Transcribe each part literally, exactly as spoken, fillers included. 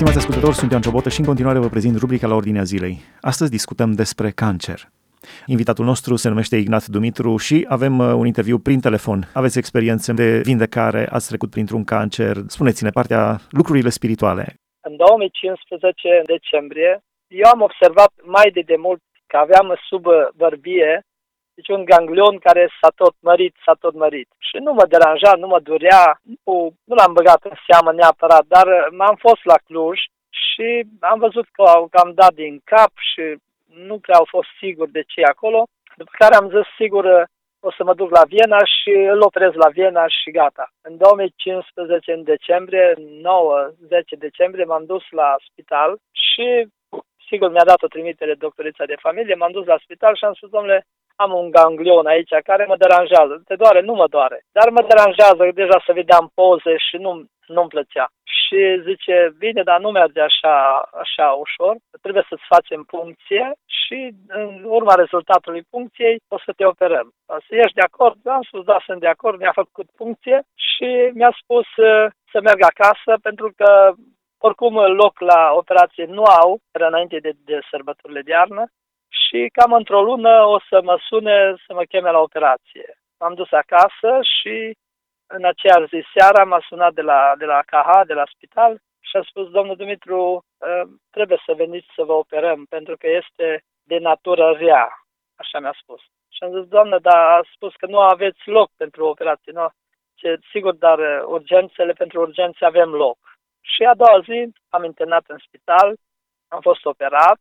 Stimați ascultători, sunt Ioan Ciobotă și în continuare vă prezint rubrica La Ordinea Zilei. Astăzi discutăm despre cancer. Invitatul nostru se numește Ignat Dumitru și avem un interviu prin telefon. Aveți experiențe de vindecare, ați trecut printr-un cancer. Spuneți-ne partea lucrurile spirituale. În două mii cincisprezece, în decembrie, eu am observat mai de demult că aveam sub bărbie deci un ganglion care s-a tot mărit, s-a tot mărit. Și nu mă deranja, nu mă durea, nu, nu l-am băgat în seamă neapărat, dar m-am fost la Cluj și am văzut că au cam dat din cap și nu prea au fost sigur de ce e acolo. După care am zis, sigur, o să mă duc la Viena și îl operez la Viena și gata. În două mii cincisprezece, în decembrie, nouă zece decembrie, m-am dus la spital și, sigur, mi-a dat o trimitere doctorița de familie, m-am dus la spital și am spus, domnule, am un ganglion aici care mă deranjează. Te doare? Nu mă doare. Dar mă deranjează, deja să vedeam poze și nu, nu-mi plăcea. Și zice, bine, dar nu merge așa, așa ușor. Trebuie să-ți facem puncție și în urma rezultatului puncției o să te operăm. Să ești de acord? Am spus, da, sunt de acord. Mi-a făcut puncție și mi-a spus să merg acasă pentru că oricum loc la operație nu au, era înainte de, de sărbătorile de iarnă. Și cam într-o lună o să mă sune să mă cheme la operație. M-am dus acasă și în aceeași zi seara m-a sunat de la, de la K H, de la spital și a spus, domnul Dumitru, trebuie să veniți să vă operăm pentru că este de natură rea, așa mi-a spus. Și am zis, doamnă, dar a spus că nu aveți loc pentru operație. Nu? Ce, sigur, dar urgențele, pentru urgențe avem loc. Și a doua zi am internat în spital, am fost operat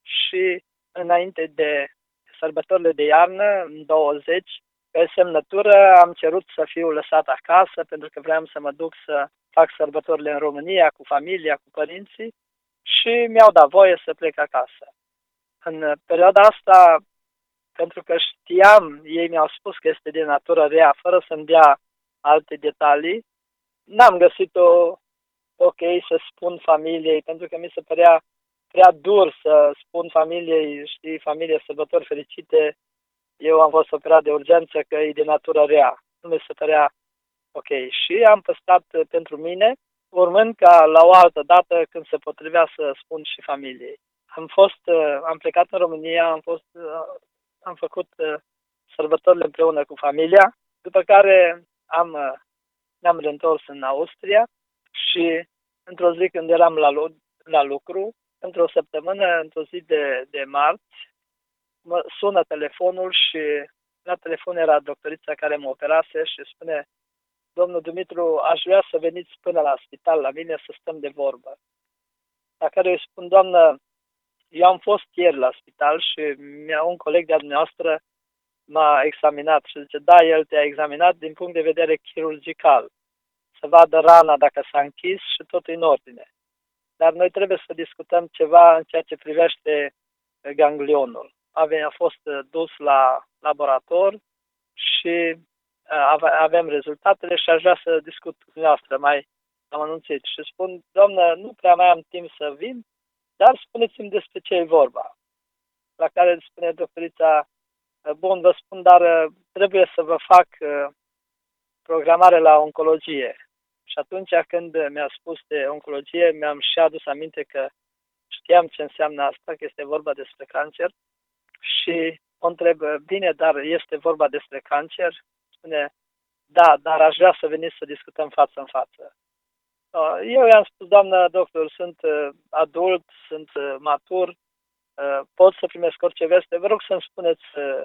și înainte de sărbătorile de iarnă, în douăzeci, pe semnătură am cerut să fiu lăsat acasă pentru că vreau să mă duc să fac sărbătorile în România cu familia, cu părinții și mi-au dat voie să plec acasă. În perioada asta, pentru că știam, ei mi-au spus că este de natură rea, fără să-mi dea alte detalii, n-am găsit-o ok să spun familiei, pentru că mi se părea prea dur să spun familiei, știi, familie, sărbători fericite, eu am fost operat de urgență că e de natură rea. Nu mi se părea ok. Și am păstrat pentru mine, urmând ca la o altă dată, când se potrivea, să spun și familiei. Am fost, am plecat în România, am fost, am făcut sărbătorile împreună cu familia, după care am, ne-am reîntors în Austria și într-o zi când eram la, la lucru, într-o săptămână, într-o zi de, de marți, mă sună telefonul și la telefon era doctorița care mă operase și spune, domnul Dumitru, aș vrea să veniți până la spital la mine să stăm de vorbă. La care îi spun, doamnă, eu am fost ieri la spital și mi-a, un coleg de-a dumneavoastră m-a examinat și zice, da, el te-a examinat din punct de vedere chirurgical, să vadă rana dacă s-a închis și tot în ordine. Dar noi trebuie să discutăm ceva în ceea ce privește ganglionul. A fost dus la laborator și avem rezultatele și aș vrea să discut cu dumneavoastră mai amănunțit. Și spun, doamnă, nu prea mai am timp să vin, dar spuneți-mi despre ce e vorba. La care spune doctorița, bun, vă spun, dar trebuie să vă fac programare la oncologie. Și atunci când mi-a spus de oncologie, mi-am și adus aminte că știam ce înseamnă asta, că este vorba despre cancer. Și o întreb, bine, dar este vorba despre cancer? Spune, da, dar aș vrea să veniți să discutăm față în față. Eu i-am spus, doamnă doctor, sunt adult, sunt matur, pot să primesc orice veste, vă rog să-mi spuneți,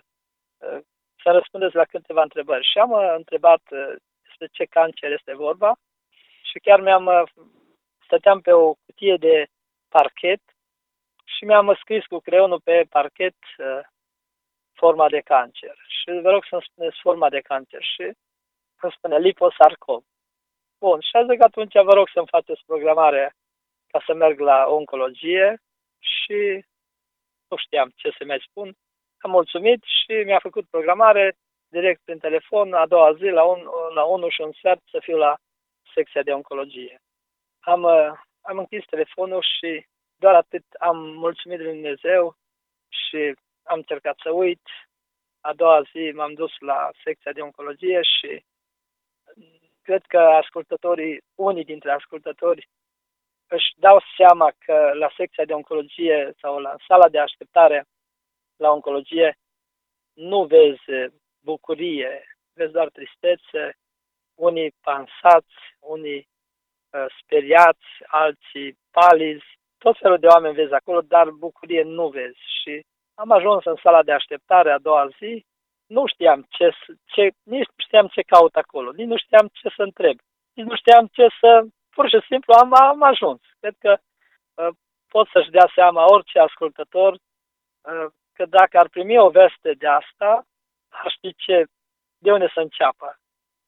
să răspundeți la câteva întrebări. Și am întrebat despre ce cancer este vorba. Și chiar mi-am, stăteam pe o cutie de parchet și mi-am scris cu creionul pe parchet uh, forma de cancer. Și vă rog să-mi spuneți forma de cancer. Și îmi spune liposarcom. Bun, și zic atunci vă rog să-mi faceți programare ca să merg la oncologie și nu știam ce să mai spun. Am mulțumit și mi-a făcut programare direct prin telefon, a doua zi la, un, la unu și un sfert să fiu la secția de oncologie. Am, am închis telefonul și doar atât am mulțumit lui Dumnezeu și am încercat să uit. A doua zi m-am dus la secția de oncologie și cred că ascultătorii, unii dintre ascultători își dau seama că la secția de oncologie sau la sala de așteptare la oncologie nu vezi bucurie, vezi doar tristețe, unii pansați, unii uh, speriați, alții palizi, tot felul de oameni vezi acolo, dar bucurie nu vezi. Și am ajuns în sala de așteptare a doua zi, nu știam ce, ce nici nu știam ce caut acolo, nici nu știam ce să întreb, nici nu știam ce să, pur și simplu am, am ajuns. Cred că uh, pot să-și dea seama orice ascultător uh, că dacă ar primi o veste de asta, ar ști ce, de unde să înceapă.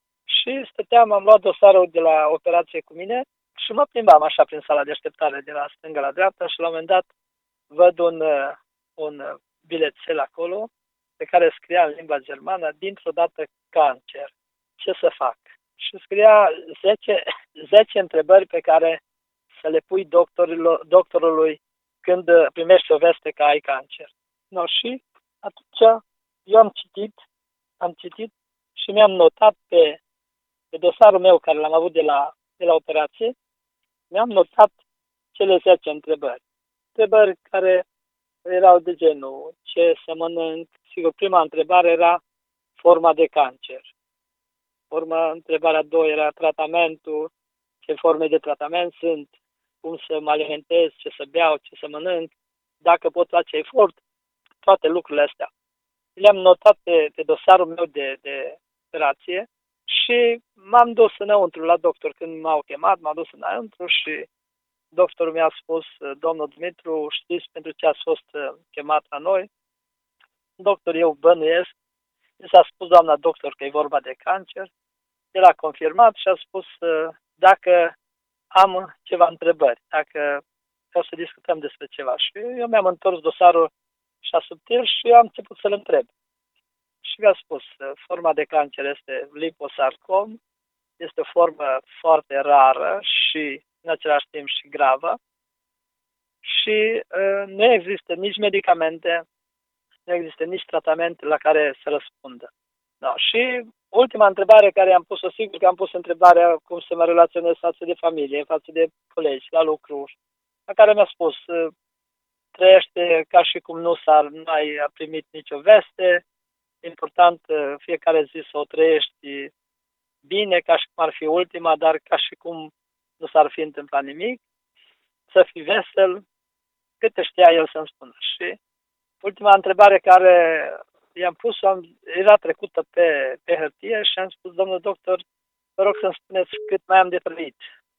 Și stăteam, am luat dosarul de la operație cu mine și mă plimbam așa prin sala de așteptare de la stânga la dreapta și la un moment dat văd un, un bilețel acolo pe care scria în limba germană, dintr-o dată cancer. Ce să fac? Și scria zece, zece întrebări pe care să le pui doctorului când primești o veste că ai cancer. No, și atunci eu am citit, am citit și mi-am notat pe, pe dosarul meu care l-am avut de la, de la operație, mi-am notat cele zece întrebări. Întrebări care erau de genul ce să mănânc. Sigur, prima întrebare era forma de cancer. Forma, întrebarea a doua era tratamentul, ce forme de tratament sunt, cum să mă alimentez, ce să beau, ce să mănânc, dacă pot face efort, toate lucrurile astea. Le-am notat pe, pe dosarul meu de, de operație și m-am dus înăuntru la doctor. Când m-au chemat, m-am dus înăuntru și doctorul mi-a spus, domnul Dumitru, știți pentru ce ați fost chemat la noi? Doctor, eu bănuiesc. Mi s-a spus, doamna doctor, că e vorba de cancer. El a confirmat și a spus dacă am ceva întrebări, dacă vreau să discutăm despre ceva. Și eu mi-am întors dosarul și subtil și am început să-l întreb. Și mi-a spus, forma de cancer este liposarcom, este o formă foarte rară și în același timp și gravă și uh, nu există nici medicamente, nu există nici tratament la care să răspundă. Da. Și ultima întrebare care am pus-o, sigur că am pus întrebarea cum să mă relaționez față de familie, față de colegi, la lucru, la care mi-a spus, trăiește ca și cum nu s-ar mai a primit nicio veste, important fiecare zi să o trăiești bine, ca și cum ar fi ultima, dar ca și cum nu s-ar fi întâmplat nimic, să fii vesel, câte știa el să-mi spună. Și ultima întrebare care i-am pus-o era trecută pe, pe hârtie și am spus, domnul doctor, vă rog să-mi spuneți cât mai am de trăit.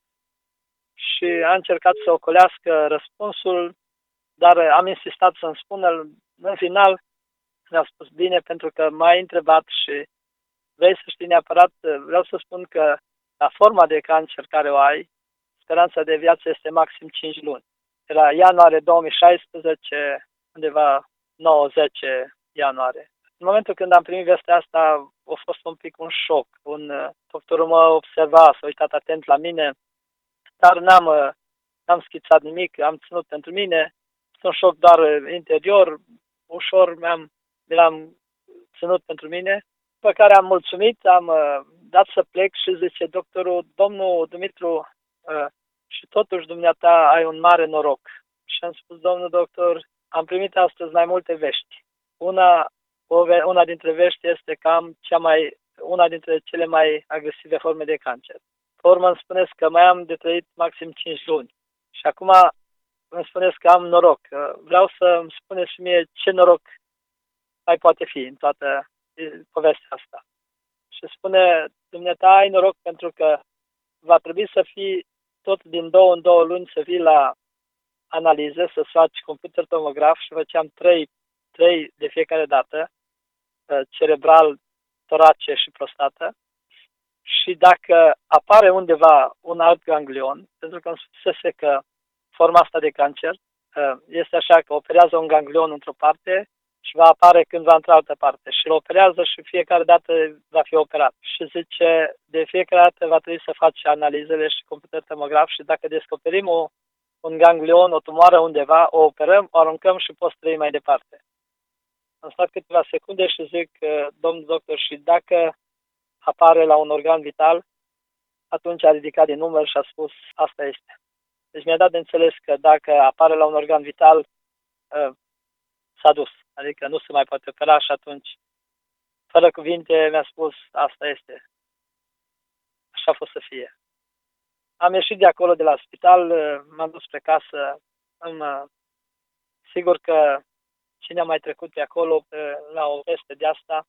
Și a încercat să ocolească răspunsul, dar am insistat să-mi spună. În final mi-a spus, bine, pentru că m-ai întrebat și vrei să știi neapărat, vreau să spun că la forma de cancer care o ai, speranța de viață este maxim cinci luni. Era ianuarie două mii șaisprezece, undeva nouă zece ianuarie. În momentul când am primit vestea asta, a fost un pic un șoc. Un doctorul mă observa, s-a uitat atent la mine, dar n-am, n-am schițat nimic, am ținut pentru mine. Un șoc doar interior, ușor mi-am, mi-am ținut pentru mine, pe care am mulțumit, am uh, dat să plec și zice doctorul, domnul Dumitru, uh, și totuși dumneata ai un mare noroc. Și am spus, domnul doctor, am primit astăzi mai multe vești. Una, o, una dintre vești este că am cea mai, una dintre cele mai agresive forme de cancer. Pe urmă îmi spuneți că mai am de trăit maxim cinci luni. Și acum îmi spuneți că am noroc. Vreau să îmi spuneți și mie ce noroc mai poate fi în toată povestea asta. Și spune, dumneata ai noroc pentru că va trebui să fii tot din două în două luni să vii la analize, să faci computer tomograf și făceam trei, trei de fiecare dată, cerebral, torace și prostată. Și dacă apare undeva un alt ganglion, pentru că îmi spusese că forma asta de cancer este așa că operează un ganglion într-o parte și va apare cândva într-o altă parte. Și îl operează și fiecare dată va fi operat. Și zice, de fiecare dată va trebui să faci analizele și computer tomograf și dacă descoperim o, un ganglion, o tumoară undeva, o operăm, o aruncăm și poți trăi mai departe. Am stat câteva secunde și zic, domnul doctor, și dacă apare la un organ vital, atunci a ridicat din număr și a spus, asta este. Deci mi-a dat de înțeles că dacă apare la un organ vital, uh, s-a dus. Adică nu se mai poate opera și atunci, fără cuvinte, mi-a spus, asta este. Așa a fost să fie. Am ieșit de acolo, de la spital, m-am dus pe casă. Am, sigur că cine a mai trecut pe acolo, pe, la o peste de asta,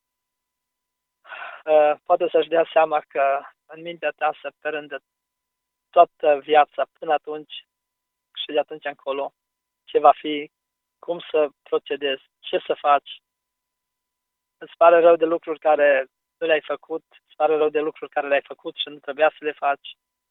poate să-și dea seama că în mintea ta se perândă toată viața până atunci și de atunci încolo ce va fi, cum să procedezi, ce să faci. Îți pare rău de lucruri care nu le-ai făcut, îți pare rău de lucruri care le-ai făcut și nu trebuia să le faci.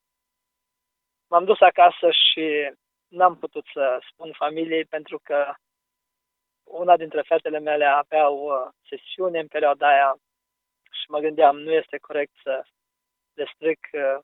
M-am dus acasă și n-am putut să spun familiei pentru că una dintre fetele mele aveau sesiune în perioada aia și mă gândeam, nu este corect să le stric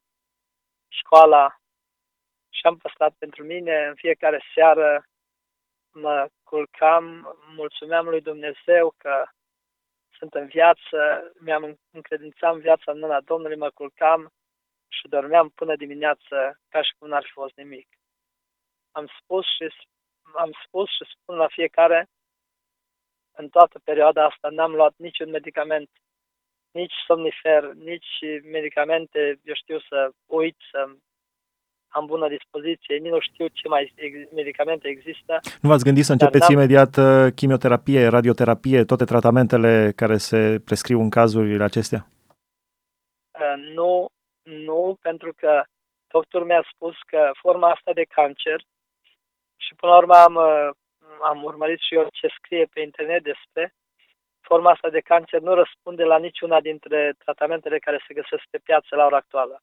școala și am păstrat pentru mine. În fiecare seară mă culcam, mulțumeam lui Dumnezeu că sunt în viață, mi-am încredințat viața în mâna Domnului, mă culcam și dormeam până dimineață ca și cum n-ar fi fost nimic. Am spus și, am spus și spun la fiecare, în toată perioada asta n-am luat niciun medicament, nici somnifer, nici medicamente, eu știu să uit, să am bună dispoziție, nici nu știu ce mai medicamente există. Nu v-ați gândit să începeți imediat chimioterapie, radioterapie, toate tratamentele care se prescriu în cazurile acestea? Uh, nu, nu, pentru că doctorul mi-a spus că forma asta de cancer, și până la urmă am, am urmărit și eu ce scrie pe internet despre, forma asta de cancer nu răspunde la niciuna dintre tratamentele care se găsesc pe piață la ora actuală.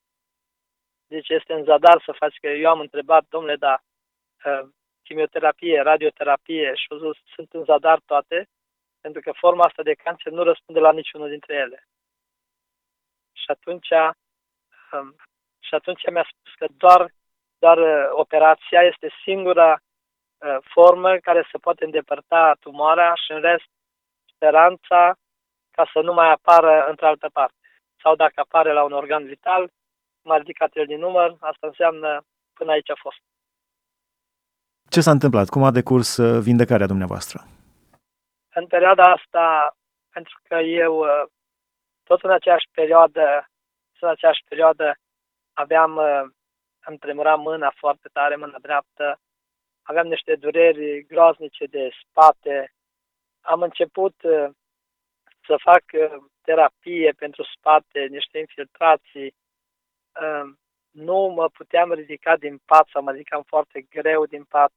Deci este în zadar să faci, că eu am întrebat, domnule, da, chimioterapie, radioterapie, și au zis, sunt în zadar toate, pentru că forma asta de cancer nu răspunde la niciunul dintre ele. Și atunci, și atunci mi-a spus că doar, doar operația este singura formă care se poate îndepărta tumoarea și în rest speranța ca să nu mai apară într-altă parte. Sau dacă apare la un organ vital, m-a ridicat el din număr, asta înseamnă până aici a fost. Ce s-a întâmplat? Cum a decurs vindecarea dumneavoastră? În perioada asta, pentru că eu tot în aceeași perioadă, tot în aceeași perioadă aveam, îmi tremura mâna foarte tare, mâna dreaptă, aveam niște dureri groaznice de spate, am început să fac terapie pentru spate, niște infiltrații, nu mă puteam ridica din pat sau mă ridicam foarte greu din pat.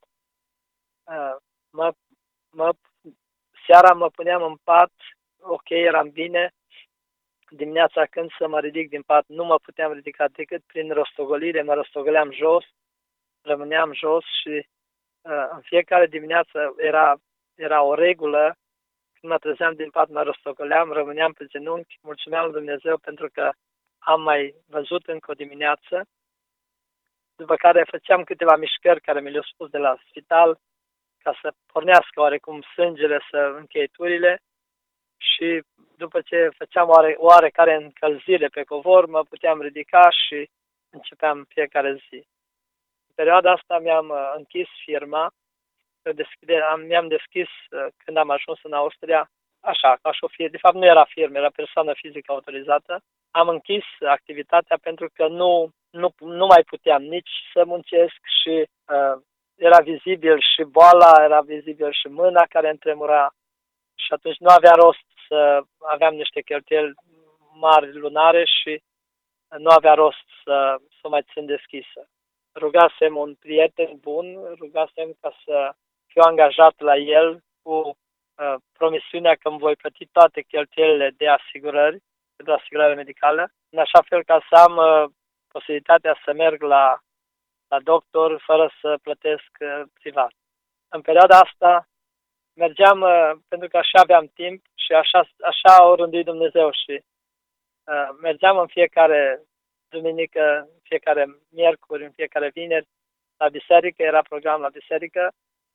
Mă, mă, seara mă puneam în pat, ok, eram bine. Dimineața când să mă ridic din pat, nu mă puteam ridica decât prin rostogolire, mă rostogoleam jos, rămâneam jos și în fiecare dimineață era, era o regulă. Când mă trezeam din pat, mă rostogoleam, rămâneam pe genunchi, mulțumeam lui Dumnezeu pentru că am mai văzut încă o dimineață, după care făceam câteva mișcări care mi le-au spus de la spital, ca să pornească oarecum sângele, să încheieturile, și după ce făceam oare, oarecare încălzire pe covor, mă puteam ridica și începeam fiecare zi. În perioada asta mi-am închis firma, am, mi-am deschis când am ajuns în Austria, așa, ca și o firmă, de fapt nu era firmă, era persoană fizică autorizată. Am închis activitatea pentru că nu, nu, nu mai puteam nici să muncesc și uh, era vizibil și boala, era vizibil și mâna care îmi tremura și atunci nu avea rost să aveam niște cheltuieli mari lunare și nu avea rost să, să mai țin deschisă. Rugasem un prieten bun, rugasem ca să fiu angajat la el cu uh, promisiunea că îmi voi plăti toate cheltuielile de asigurări, de asigurare medicală, în așa fel ca să am uh, posibilitatea să merg la, la doctor fără să plătesc uh, privat. În perioada asta mergeam uh, pentru că așa aveam timp și așa, așa a rânduit Dumnezeu și uh, mergeam în fiecare duminică, în fiecare miercuri, în fiecare vineri la biserică, era program la biserică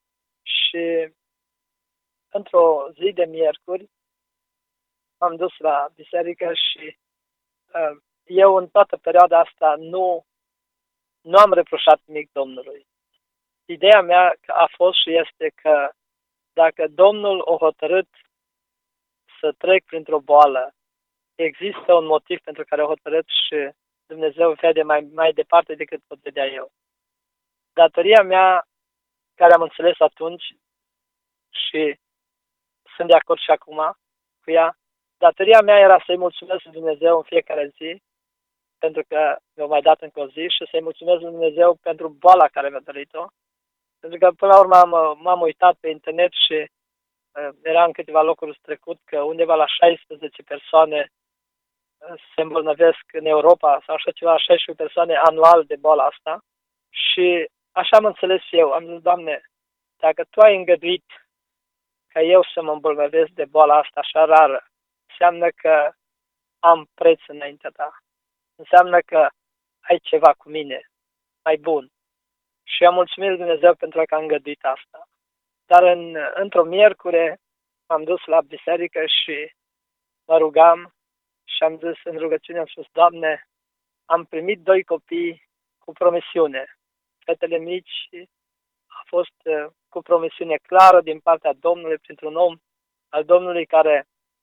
și într-o zi de miercuri m-am dus la biserică și uh, eu în toată perioada asta nu, nu am reproșat nimic Domnului. Ideea mea a fost și este că dacă Domnul o hotărât să trec printr-o boală, există un motiv pentru care o hotărât și Dumnezeu vede mai, mai departe decât pot vedea eu. Datoria mea, care am înțeles atunci și sunt de acord și acum cu ea, datoria mea era să-i mulțumesc lui Dumnezeu în fiecare zi, pentru că mi-a mai dat încă o zi, și să-i mulțumesc lui Dumnezeu pentru boala care mi-a dăruit-o. Pentru că până la urmă am, m-am uitat pe internet și uh, era în câteva locuri trecut că undeva la șaisprezece persoane uh, se îmbolnăvesc în Europa, sau așa ceva, șaisprezece persoane anual de boala asta. Și așa am înțeles eu, am zis, Doamne, dacă Tu ai îngăduit ca eu să mă îmbolnăvesc de boala asta așa rară, înseamnă că am preț înaintea Ta. Înseamnă că ai ceva cu mine mai bun. Și am mulțumit lui Dumnezeu pentru că a îngăduit asta. Dar în, într-o miercure m-am dus la biserică și mă rugam și am zis în rugăciune, am spus, Doamne, am primit doi copii cu promisiune. Fetele mici a fost cu promisiune clară din partea Domnului printr-un om al Domnului care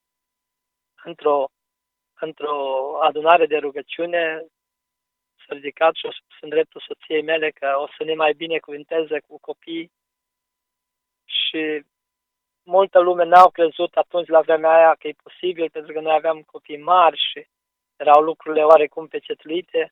într-o, într-o adunare de rugăciune s-a ridicat și a spus în dreptul soției mele că o să ne mai binecuvânteze cu copii. Și multă lume n-au crezut atunci la vremea aia că e posibil, pentru că noi aveam copii mari și erau lucrurile oarecum pecetuite.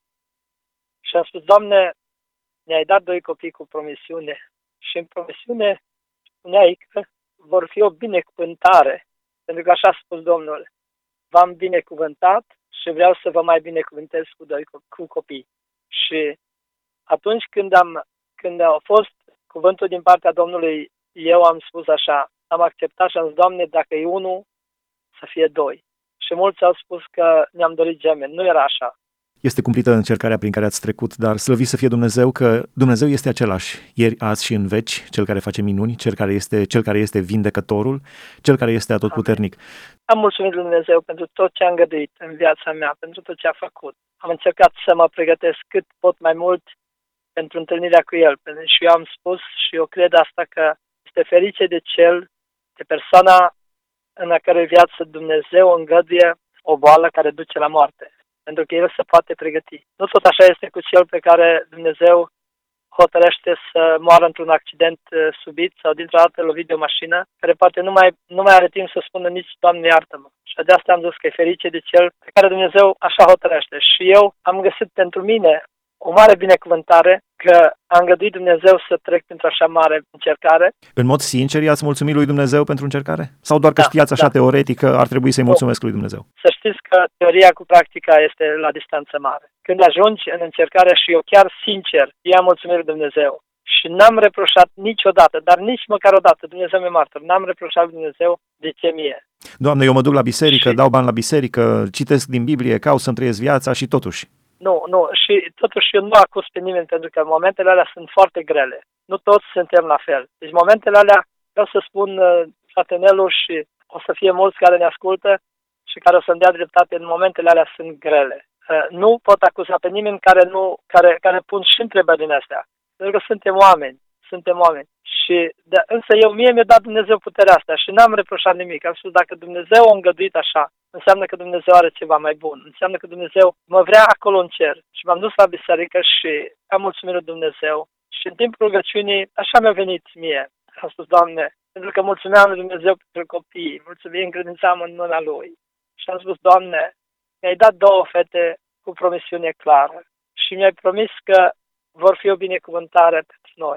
Și am spus, Doamne, ne-ai dat doi copii cu promisiune și în promisiune spuneai că vor fi o binecuvântare, pentru că așa a spus Domnul, v-am binecuvântat și vreau să vă mai binecuvântez cu doi cu copii. Și atunci când am când a fost cuvântul din partea Domnului, eu am spus așa, am acceptat și am zis, Doamne, dacă e unul, să fie doi. Și mulți au spus că ne-am dorit gemeni. Nu era așa. Este cumplită încercarea prin care ați trecut, dar slăvit să fie Dumnezeu că Dumnezeu este același, ieri, azi și în veci, Cel care face minuni, Cel care este, cel care este vindecătorul, Cel care este atotputernic. Am mulțumit lui Dumnezeu pentru tot ce a îngăduit în viața mea, pentru tot ce a făcut. Am încercat să mă pregătesc cât pot mai mult pentru întâlnirea cu El. Și eu am spus și eu cred asta că este ferice de cel, de persoana în a cărei viață Dumnezeu îngăduie o boală care duce la moarte. Pentru că el se poate pregăti. Nu tot așa este cu cel pe care Dumnezeu hotărăște să moară într-un accident subit sau dintr-o dată lovit de o mașină, care poate nu mai, nu mai are timp să spună nici Doamne iartă-mă. Și de asta am zis că e ferice de cel pe care Dumnezeu așa hotărăște. Și eu am găsit pentru mine o mare binecuvântare că a îngăduit Dumnezeu să trec printr-o așa mare încercare. În mod sincer, i-ați mulțumit lui Dumnezeu pentru încercare? Sau doar că da, știați așa da. teoretic că ar trebui să-i mulțumesc lui Dumnezeu? Să știți că teoria cu practica este la distanță mare. Când ajungi în încercare și eu chiar sincer, i-am mulțumit lui Dumnezeu. Și n-am reproșat niciodată, dar nici măcar o dată, Dumnezeu mi-e martor, n-am reproșat lui Dumnezeu de ce mie. Doamne, eu mă duc la biserică, și... dau bani la biserică, citesc din Biblie, caut să-mi trăiesc viața și totuși. Nu, nu, și totuși eu nu acuz pe nimeni, pentru că momentele alea sunt foarte grele. Nu toți suntem la fel. Deci momentele alea, vreau să spun, fratenelul, și o să fie mulți care ne ascultă și care o să-mi dea dreptate, în momentele alea sunt grele. Nu pot acuza pe nimeni care, nu, care, care pun și întrebări din astea. Pentru că suntem oameni, suntem oameni. Și de, însă eu, mie mi-a dat Dumnezeu puterea asta și n-am reproșat nimic. Am spus, dacă Dumnezeu a îngăduit așa, înseamnă că Dumnezeu are ceva mai bun. Înseamnă că Dumnezeu mă vrea acolo în cer. Și m-am dus la biserică și am mulțumit lui Dumnezeu. Și în timpul rugăciunii, așa mi-a venit mie. Am spus, Doamne, pentru că mulțumeam lui Dumnezeu pentru copii, mulțumim, încredințam în mâna Lui. Și am spus, Doamne, mi-ai dat două fete cu promisiune clară și mi-ai promis că vor fi o binecuvântare pentru noi.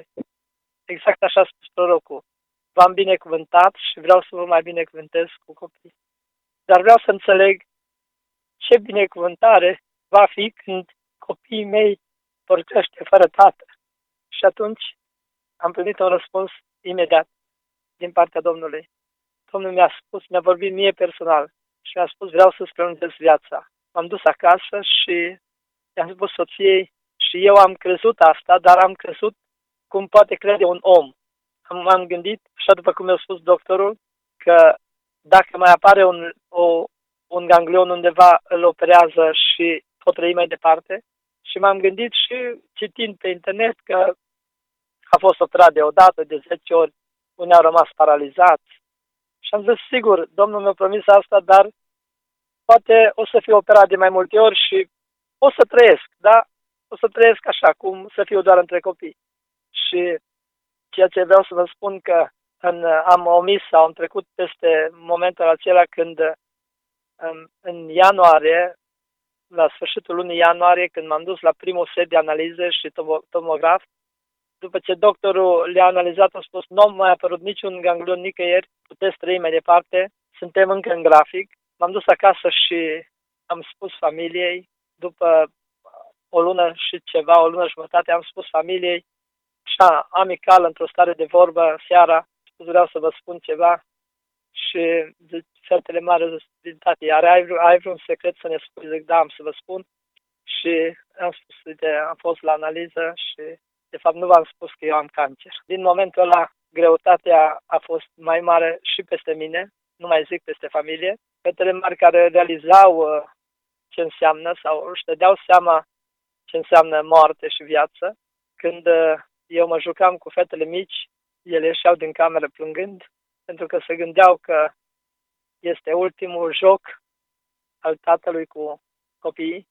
Exact așa a spus prorocul. V-am binecuvântat și vreau să vă mai binecuvântez cu copii. Dar vreau să înțeleg ce binecuvântare va fi când copiii mei vor crește fără tată. Și atunci am primit un răspuns imediat din partea Domnului. Domnul mi-a spus, mi-a vorbit mie personal și mi-a spus, vreau să-ți prelungesc viața. M-am dus acasă și i-am spus soției și eu am crezut asta, dar am crezut cum poate crede un om. Am, am gândit, așa după cum mi-a spus doctorul, că dacă mai apare un, o, un ganglion undeva, îl operează și pot trăi mai departe. Și m-am gândit și citind pe internet că a fost operat de o dată, de zece ori, unii au rămas paralizați. Și am zis, sigur, Domnul mi-a promis asta, dar poate o să fiu operat de mai multe ori și o să trăiesc, da? O să trăiesc așa, cum să fiu doar între copii. Și ceea ce vreau să vă spun că în, am omis sau am trecut peste momentul acela când în, în ianuarie, la sfârșitul lunii ianuarie, când m-am dus la primul set de analize și tomograf, după ce doctorul le-a analizat, a spus, nu a mai apărut niciun ganglion nicăieri, puteți trăi mai departe, suntem încă în grafic. M-am dus acasă și am spus familiei, după o lună și ceva, o lună jumătate, am spus familiei, așa, amical, într-o stare de vorbă, seara, spus, vreau să vă spun ceva și zic, fetele mari, zic, tati, are, ai, ai vreun secret să ne spui? Zic, da, am să vă spun. Și am spus, uite, am fost la analiză și, de fapt, nu v-am spus că eu am cancer. Din momentul ăla, greutatea a fost mai mare și peste mine, nu mai zic peste familie. Fetele mari care realizau uh, ce înseamnă sau își dădeau seama ce înseamnă moarte și viață. Când uh, eu mă jucam cu fetele mici, ele ieșeau din cameră plângând, pentru că se gândeau că este ultimul joc al tatălui cu copiii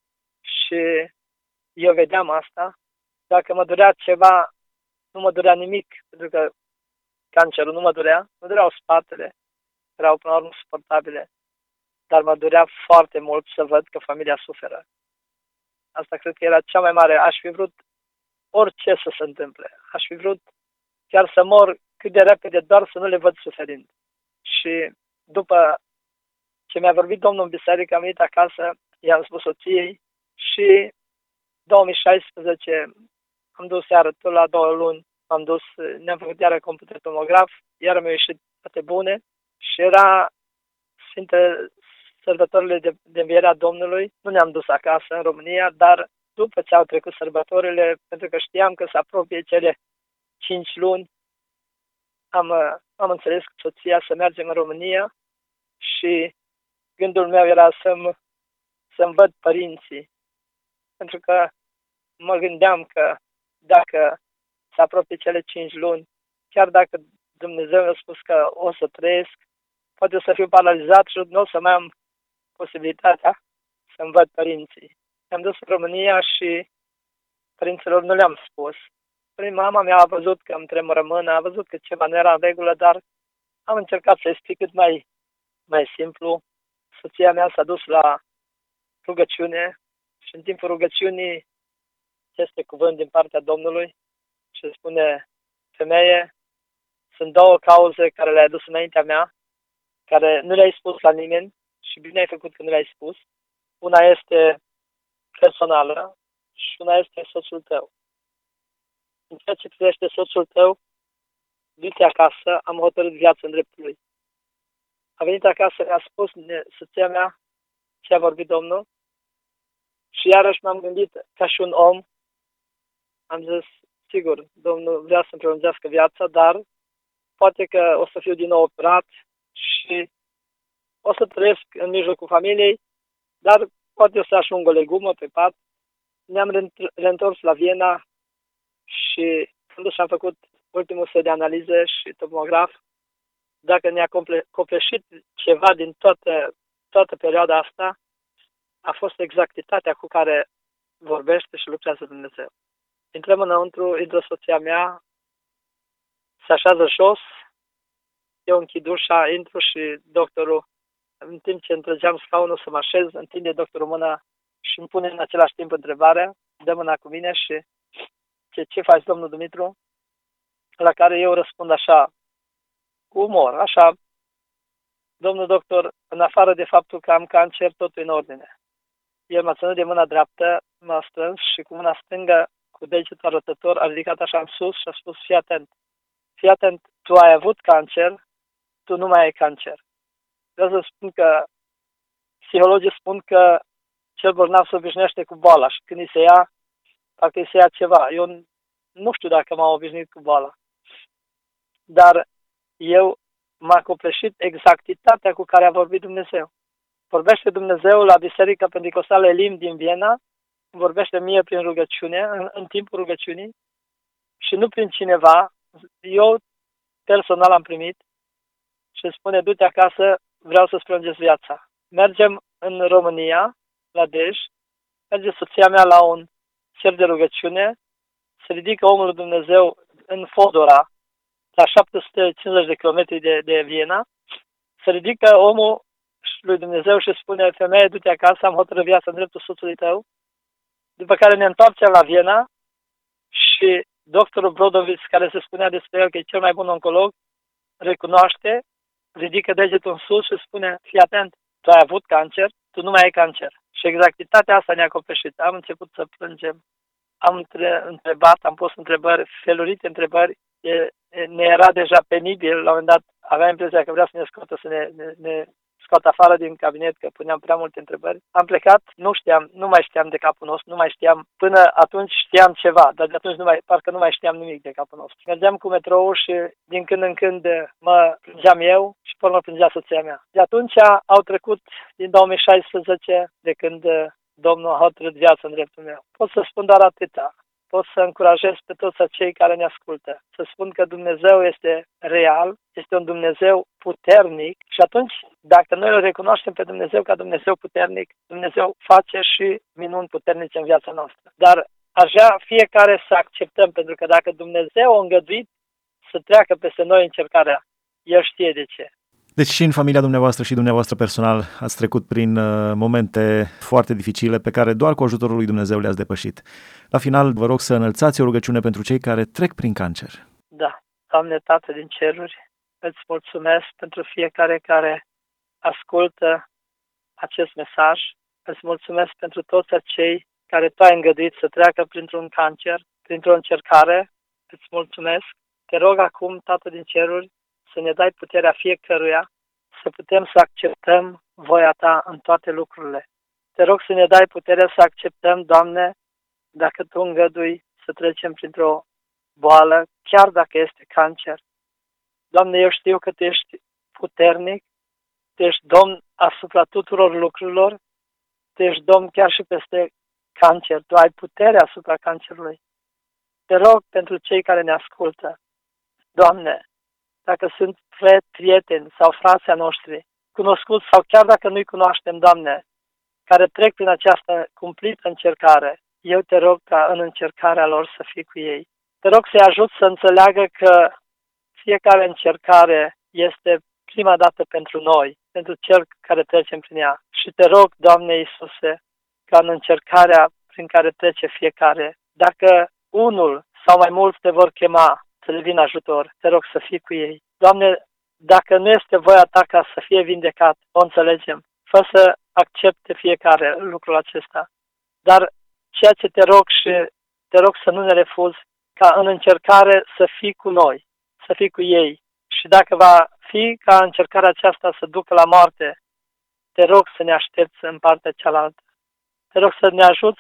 și eu vedeam asta. Dacă mă durea ceva, nu mă durea nimic, pentru că cancerul nu mă durea, mă dureau spatele, erau până la urmă suportabile, dar mă durea foarte mult să văd că familia suferă. Asta cred că era cea mai mare. Aș fi vrut orice să se întâmple. Aș fi vrut chiar să mor cât de repede, doar să nu le văd suferind. Și după ce mi-a vorbit Domnul în biserică, am venit acasă, i-am spus soției și două mii șaisprezece am dus iară tot la două luni, am dus, ne-am făcut iară computer tomograf, iară mi-au ieșit toate bune și era Sfinte sărbătorile de, de învierea Domnului. Nu ne-am dus acasă în România, dar după ce au trecut sărbătorile, pentru că știam că se apropie cele cinci luni, am, am înțeles cu soția să mergem în România și gândul meu era să-mi, să-mi văd părinții. Pentru că mă gândeam că dacă se apropie cele cinci luni, chiar dacă Dumnezeu mi-a spus că o să trăiesc, poate o să fiu paralizat și nu o să mai am posibilitatea să-mi văd părinții. Am dus în România și părinților nu le-am spus. Prima mama mea a văzut că îmi tremură mâna, a văzut că ceva nu era în regulă, dar am încercat să explic cât mai, mai simplu. Soția mea s-a dus la rugăciune și în timpul rugăciunii este cuvânt din partea Domnului și spune, femeie, sunt două cauze care le-ai adus înaintea mea, care nu le-ai spus la nimeni și bine ai făcut că nu le-ai spus. Una este personală și una este soțul tău. În ceea ce privește soțul tău, du-te acasă, am hotărât viața în dreptul lui. A venit acasă, mi-a spus soția mea ce a vorbit Domnul și iarăși m-am gândit ca și un om, am zis, sigur, Domnul vrea să-mi prelungească viața, dar poate că o să fiu din nou operat și o să trăiesc în mijlocul familiei, dar poate o să ajung o legumă pe pat. Ne-am reîntors la Viena și când și-am făcut ultimul set de analize și tomograf, dacă ne-a copleșit ceva din toată, toată perioada asta, a fost exactitatea cu care vorbește și lucrează Dumnezeu. Intrăm înăuntru, intră soția mea, se așează jos, eu închid ușa, intru și doctorul, în timp ce întregeam scaunul să mă așez, întinde doctorul mâna și îmi pune în același timp întrebarea, dă mâna cu mine și ce, ce faci, domnul Dumitru? La care eu răspund așa, cu umor, așa, domnul doctor, în afară de faptul că am cancer, totul e în ordine. El m-a ținut de mâna dreaptă, m-a strâns și cu mâna stângă, cu degetul arătător, a ridicat așa în sus și a spus, fii atent, fii atent, tu ai avut cancer, tu nu mai ai cancer. Vreau să spun că psihologii spun că cel bolnav se obișnuiește cu boala și când îi se ia, dacă îi se ia ceva. Eu nu știu dacă m-am obișnuit cu boala. Dar eu m-a copleșit exactitatea cu care a vorbit Dumnezeu. Vorbește Dumnezeu la Biserica Pentecostală Elim din Viena vorbește mie prin rugăciune, în, în timpul rugăciunii, și nu prin cineva. Eu personal am primit și îmi spune, du-te acasă, vreau să-ți prelungesc viața. Mergem în România, la Dej, merge soția mea la un cer de rugăciune, se ridică omul lui Dumnezeu în Fodora, la șapte sute cincizeci de kilometri de, de Viena, se ridică omul lui Dumnezeu și spune, femeie, du-te acasă, am hotărât viața în dreptul soțului tău. După care ne întoarcem la Viena și doctorul Brodovic, care se spunea despre el că e cel mai bun oncolog, recunoaște, ridică degetul în sus și spune, fii atent, tu ai avut cancer, tu nu mai ai cancer. Și exactitatea asta ne-a copleșit. Am început să plângem, am întrebat, am pus întrebări, felurite întrebări, e, ne era deja penibil, la un moment dat aveam impresia că vrea să ne scoată, să ne, ne, ne scoată afară din cabinet, că puneam prea multe întrebări. Am plecat, nu știam, nu mai știam de capul nostru, nu mai știam, până atunci știam ceva, dar de atunci nu mai, parcă nu mai știam nimic de capul nostru. Mergeam cu metrou și din când în când mă plângeam eu și pe urmă plângea soția mea. De atunci au trecut din două mii șaisprezece, de când Domnul a hotărât viața în dreptul meu. Pot să spun doar atâta. Pot să încurajez pe toți acei care ne ascultă. Să spun că Dumnezeu este real, este un Dumnezeu puternic și atunci, dacă noi îl recunoaștem pe Dumnezeu ca Dumnezeu puternic, Dumnezeu face și minuni puternice în viața noastră. Dar aș vrea fiecare să acceptăm, pentru că dacă Dumnezeu a îngăduit să treacă peste noi încercarea, El știe de ce. Deci și în familia dumneavoastră și dumneavoastră personal ați trecut prin uh, momente foarte dificile pe care doar cu ajutorul lui Dumnezeu le-ați depășit. La final, vă rog să înălțați o rugăciune pentru cei care trec prin cancer. Da. Doamne, Tată din ceruri, îți mulțumesc pentru fiecare care ascultă acest mesaj. Îți mulțumesc pentru toți acei care Tu ai îngăduit să treacă printr-un cancer, printr-o încercare. Îți mulțumesc. Te rog acum, Tată din ceruri, să ne dai puterea fiecăruia, să putem să acceptăm voia Ta în toate lucrurile. Te rog să ne dai puterea să acceptăm, Doamne, dacă Tu îngădui să trecem printr-o boală, chiar dacă este cancer. Doamne, eu știu că Tu ești puternic, Tu ești Domn asupra tuturor lucrurilor, Tu ești Domn chiar și peste cancer, Tu ai puterea asupra cancerului. Te rog pentru cei care ne ascultă, Doamne, dacă sunt prieteni sau frații noștri, cunoscuți sau chiar dacă nu-i cunoaștem, Doamne, care trec prin această cumplită încercare, eu Te rog ca în încercarea lor să fii cu ei. Te rog să-i ajut să înțeleagă că fiecare încercare este prima dată pentru noi, pentru cel care trecem prin ea. Și Te rog, Doamne Iisuse, ca în încercarea prin care trece fiecare, dacă unul sau mai mulți Te vor chema să le vină ajutor, Te rog să fii cu ei. Doamne, dacă nu este voia Ta ca să fie vindecat, o înțelegem. Fă să accepte fiecare lucrul acesta. Dar ceea ce Te rog și Te rog să nu ne refuzi, ca în încercare să fii cu noi, să fii cu ei. Și dacă va fi ca încercarea aceasta să ducă la moarte, Te rog să ne aștepți în partea cealaltă. Te rog să ne ajuți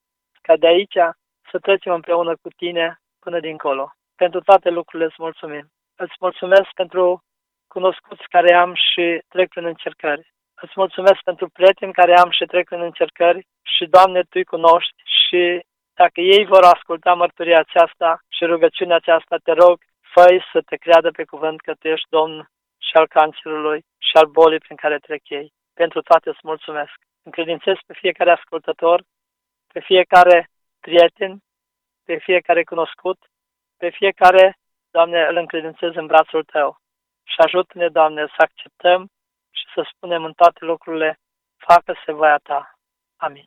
ca de aici să trecem împreună cu Tine până dincolo. Pentru toate lucrurile îți mulțumim. Îți mulțumesc pentru cunoscuți care am și trec prin încercări. Îți mulțumesc pentru prieteni care am și trec prin încercări și, Doamne, Tu-i cunoști și dacă ei vor asculta mărturia aceasta și rugăciunea aceasta, Te rog, fă-i să Te creadă pe cuvânt că Tu ești Domn și al cancerului și al bolii prin care trec ei. Pentru toate îți mulțumesc. Încredințez pe fiecare ascultător, pe fiecare prieten, pe fiecare cunoscut, pe fiecare, Doamne, îl încredințez în brațul Tău. Și ajută-ne, Doamne, să acceptăm și să spunem în toate lucrurile, facă-se voia Ta. Amin.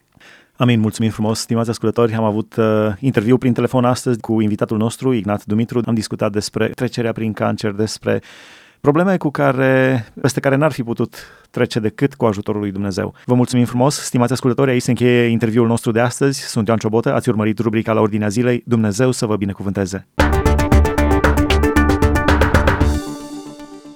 Amin, mulțumim frumos, stimați ascultători. Am avut uh, interviu prin telefon astăzi cu invitatul nostru, Ignat Dumitru. Am discutat despre trecerea prin cancer, despre probleme cu care, peste care n-ar fi putut trece decât cu ajutorul lui Dumnezeu. Vă mulțumim frumos, stimați ascultători. Aici se încheie interviul nostru de astăzi. Sunt Ioan Ciobotă, ați urmărit rubrica La Ordinea Zilei. Dumnezeu să vă binecuvânteze!